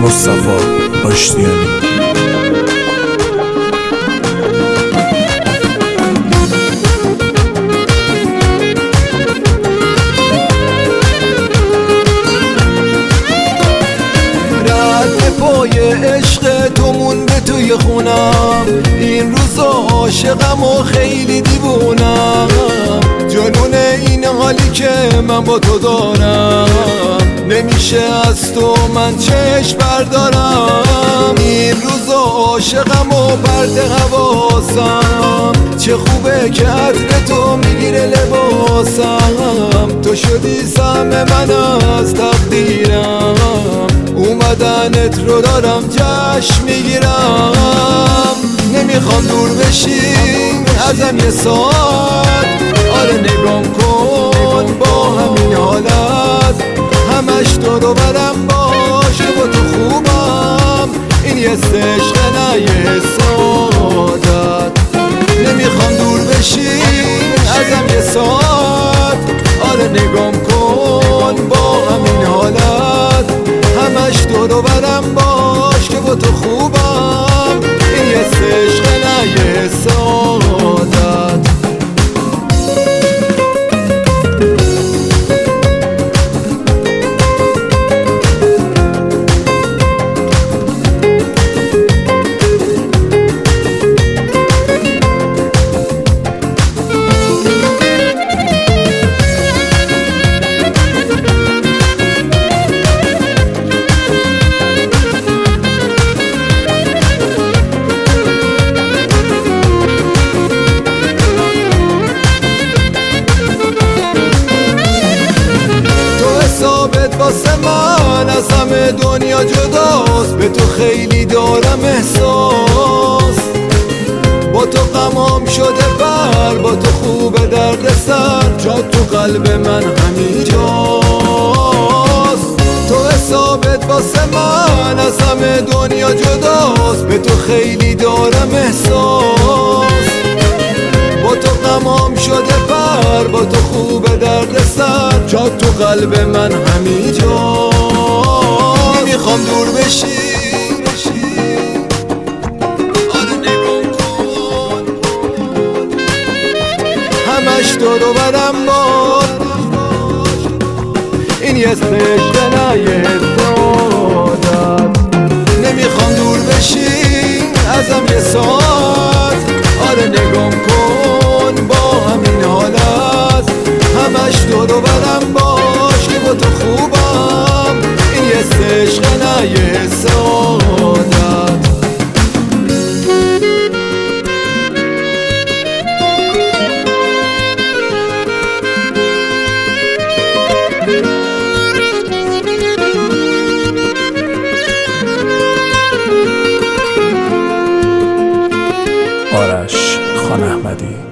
مصطفی آشتیانی. رد پای عشق تو مونده توی خونم، این روزا عاشقم و خیلی دیوونم. جنون این حالی که من با تو دارم، نمیشه از تو من چشم بردارم. این روزا عاشقم و پرت حواسم، چه خوبه که عطر تو میگیره لباسم. تو شدی سهم من از تقدیرم، اومدنت رو دارم جشن میگیرم. نمیخوام دور بشی ازم یه ساعت، آره نگام کن با همین حالت. همش دور و برم باش که با تو خوبم، این یه عشق نه یه سعادت. نمیخوام دور بشی ازم یه ساعت، آره نگام کن با همین حالت. همش دور و برم باش که با تو خوبم، این یه عشق نه یه سعادت. واسه من از همه دنیا جداست، به تو خیلی دارم احساس. با تو غمام شده بر، با تو خوبه درد سر، جا تو قلب من همین جاست. تو حسابت واسه من از همه دنیا جداست، به تو خیلی دارم احساس. با تو غمام شده پر، با تو خوبه درد سر، جا تو قلب من همین جا. نمیخوام دور بشی، آره نگام کن. همش دور و برم باش، این یه عشق نه یه سعادت. نمیخوام دور بشی ازم یه ساعت، آره نگام کن با همین حالت. همش دور و برم باش که با تو خوبم، این یه عشق نه یه سعادت. آرش خان احمدی.